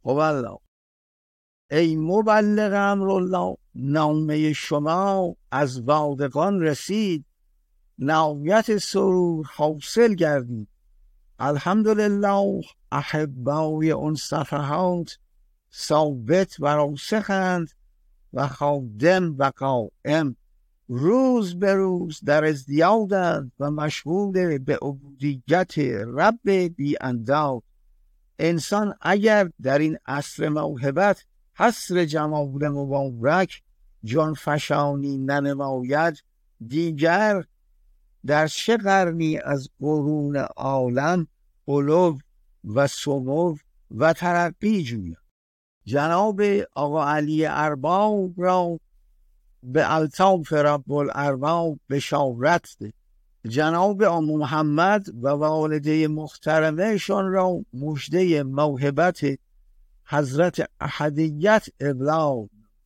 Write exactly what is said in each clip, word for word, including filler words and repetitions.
خب الله، ای مبلغ امرالله، نامه شما از وادقان رسید، نهایت سرور حاصل گردید. الحمدلله، احبای اون صفحات ثابت و راسخند و خادم و قائم روز به روز در ازدیادند و مشغول به عبودیت رب بی انداز. انسان اگر در این عصر موهبت حصر جمال مبارک جان فشانی ننماید، دیگر در چه قرنی از قرون عالم علو و سمو و ترقی جوید. جناب آقا علی ارباب را به الطاف رب الارباب بشارت ده. جناب آقا محمد و والده محترمه شان را مژده موهبت حضرت احدیت ابلاغ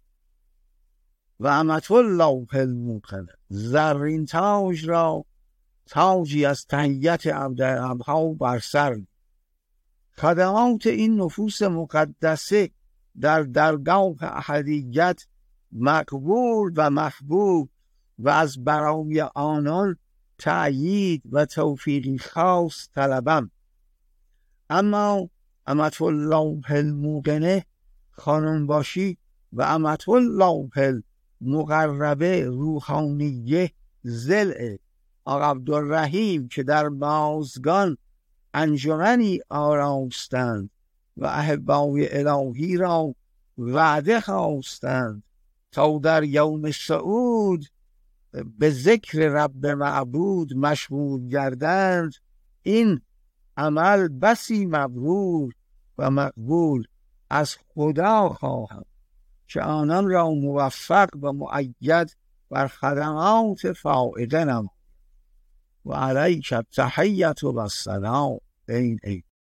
و امت الله الموقنه زرین تاج را تاجی از تحیت عبدالعبها بر سر. خدمات این نفوس مقدسه در درگاه احدیت مقبول و محبوب و از برای آنان تأیید و توفیقی خاص طلبم. اما امت الله الموقنه خانم باشی و امت الله المقربه روحانیه ضلع آقا عبدالرحیم که در بازگان انجمنی آراستند و احبای الهی را وعده خواستند تا در یوم صعود به ذکر رب معبود مشغول گردند، این عمل بسی مبرور و مقبول از خدا خواهم که آنان را موفق و مؤید بر خدمات فائده نماید. و علیک التحیة و السلام. این ای